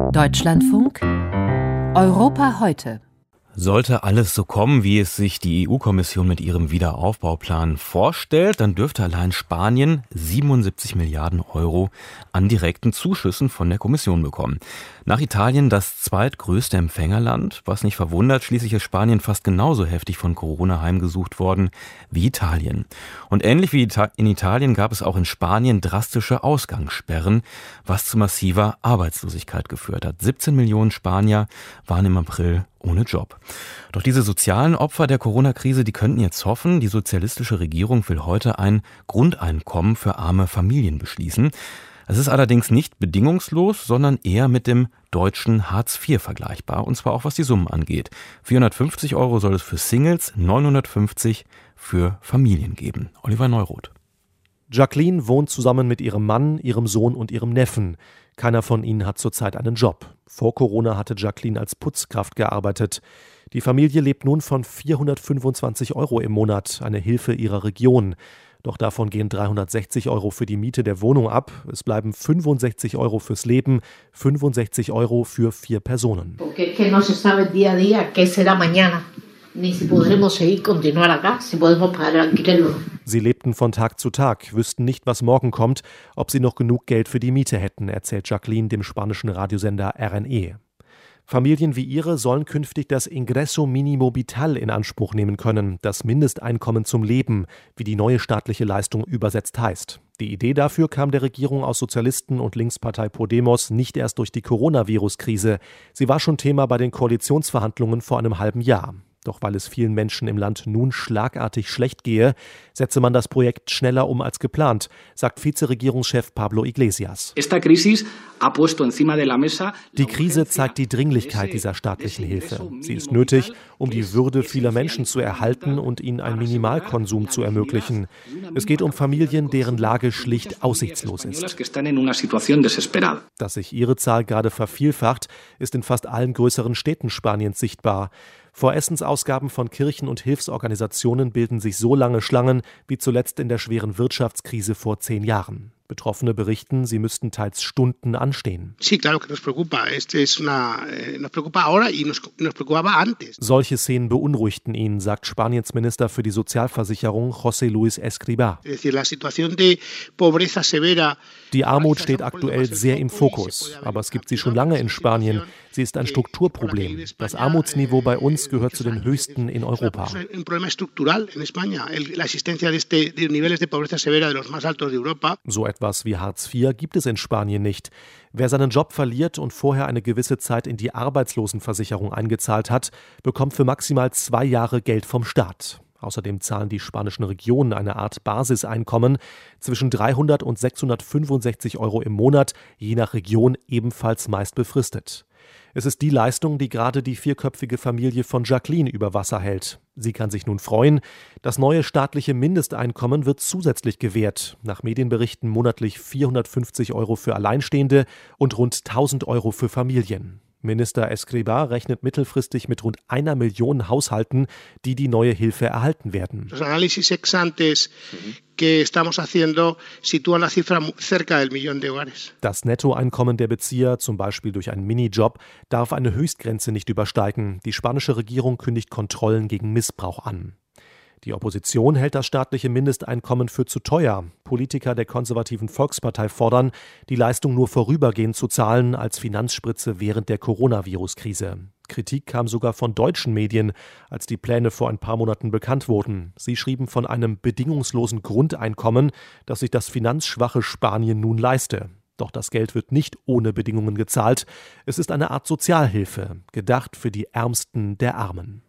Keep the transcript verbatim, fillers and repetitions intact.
Deutschlandfunk Europa heute. Sollte alles so kommen, wie es sich die E U-Kommission mit ihrem Wiederaufbauplan vorstellt, dann dürfte allein Spanien siebenundsiebzig Milliarden Euro an direkten Zuschüssen von der Kommission bekommen. Nach Italien das zweitgrößte Empfängerland, was nicht verwundert, schließlich ist Spanien fast genauso heftig von Corona heimgesucht worden wie Italien. Und ähnlich wie in Italien gab es auch in Spanien drastische Ausgangssperren, was zu massiver Arbeitslosigkeit geführt hat. siebzehn Millionen Spanier waren im April ohne Job. Doch diese sozialen Opfer der Corona-Krise, die könnten jetzt hoffen, die sozialistische Regierung will heute ein Grundeinkommen für arme Familien beschließen. Es ist allerdings nicht bedingungslos, sondern eher mit dem deutschen Hartz vier vergleichbar, und zwar auch was die Summen angeht. vierhundertfünfzig Euro soll es für Singles, neunhundertfünfzig für Familien geben. Oliver Neuroth. Jacqueline wohnt zusammen mit ihrem Mann, ihrem Sohn und ihrem Neffen. Keiner von ihnen hat zurzeit einen Job. Vor Corona hatte Jacqueline als Putzkraft gearbeitet. Die Familie lebt nun von vierhundertfünfundzwanzig Euro im Monat, eine Hilfe ihrer Region. Doch davon gehen dreihundertsechzig Euro für die Miete der Wohnung ab. Es bleiben fünfundsechzig Euro fürs Leben, fünfundsechzig Euro für vier Personen. Sie lebten von Tag zu Tag, wüssten nicht, was morgen kommt, ob sie noch genug Geld für die Miete hätten, erzählt Jacqueline dem spanischen Radiosender R N E. Familien wie ihre sollen künftig das Ingreso Mínimo Vital in Anspruch nehmen können, das Mindesteinkommen zum Leben, wie die neue staatliche Leistung übersetzt heißt. Die Idee dafür kam der Regierung aus Sozialisten und Linkspartei Podemos nicht erst durch die Coronavirus-Krise. Sie war schon Thema bei den Koalitionsverhandlungen vor einem halben Jahr. Doch weil es vielen Menschen im Land nun schlagartig schlecht gehe, setze man das Projekt schneller um als geplant, sagt Vizeregierungschef Pablo Iglesias. Die Krise zeigt die Dringlichkeit dieser staatlichen Hilfe. Sie ist nötig, um die Würde vieler Menschen zu erhalten und ihnen einen Minimalkonsum zu ermöglichen. Es geht um Familien, deren Lage schlicht aussichtslos ist. Dass sich ihre Zahl gerade vervielfacht, ist in fast allen größeren Städten Spaniens sichtbar. Vor Essensausgaben von Kirchen und Hilfsorganisationen bilden sich so lange Schlangen wie zuletzt in der schweren Wirtschaftskrise vor zehn Jahren. Betroffene berichten, sie müssten teils Stunden anstehen. Solche Szenen beunruhigten ihn, sagt Spaniens Minister für die Sozialversicherung José Luis Escribá. Die Armut steht aktuell sehr im Fokus, aber es gibt sie schon lange in Spanien. Sie ist ein Strukturproblem. Das Armutsniveau bei uns gehört zu den höchsten in Europa. So etwas wie Hartz vier gibt es in Spanien nicht. Wer seinen Job verliert und vorher eine gewisse Zeit in die Arbeitslosenversicherung eingezahlt hat, bekommt für maximal zwei Jahre Geld vom Staat. Außerdem zahlen die spanischen Regionen eine Art Basiseinkommen zwischen dreihundert und sechshundertfünfundsechzig Euro im Monat, je nach Region ebenfalls meist befristet. Es ist die Leistung, die gerade die vierköpfige Familie von Jacqueline über Wasser hält. Sie kann sich nun freuen. Das neue staatliche Mindesteinkommen wird zusätzlich gewährt. Nach Medienberichten monatlich vierhundertfünfzig Euro für Alleinstehende und rund tausend Euro für Familien. Minister Escribá rechnet mittelfristig mit rund einer Million Haushalten, die die neue Hilfe erhalten werden. Das Nettoeinkommen der Bezieher, zum Beispiel durch einen Minijob, darf eine Höchstgrenze nicht übersteigen. Die spanische Regierung kündigt Kontrollen gegen Missbrauch an. Die Opposition hält das staatliche Mindesteinkommen für zu teuer. Politiker der konservativen Volkspartei fordern, die Leistung nur vorübergehend zu zahlen als Finanzspritze während der Coronavirus-Krise. Kritik kam sogar von deutschen Medien, als die Pläne vor ein paar Monaten bekannt wurden. Sie schrieben von einem bedingungslosen Grundeinkommen, das sich das finanzschwache Spanien nun leiste. Doch das Geld wird nicht ohne Bedingungen gezahlt. Es ist eine Art Sozialhilfe, gedacht für die Ärmsten der Armen.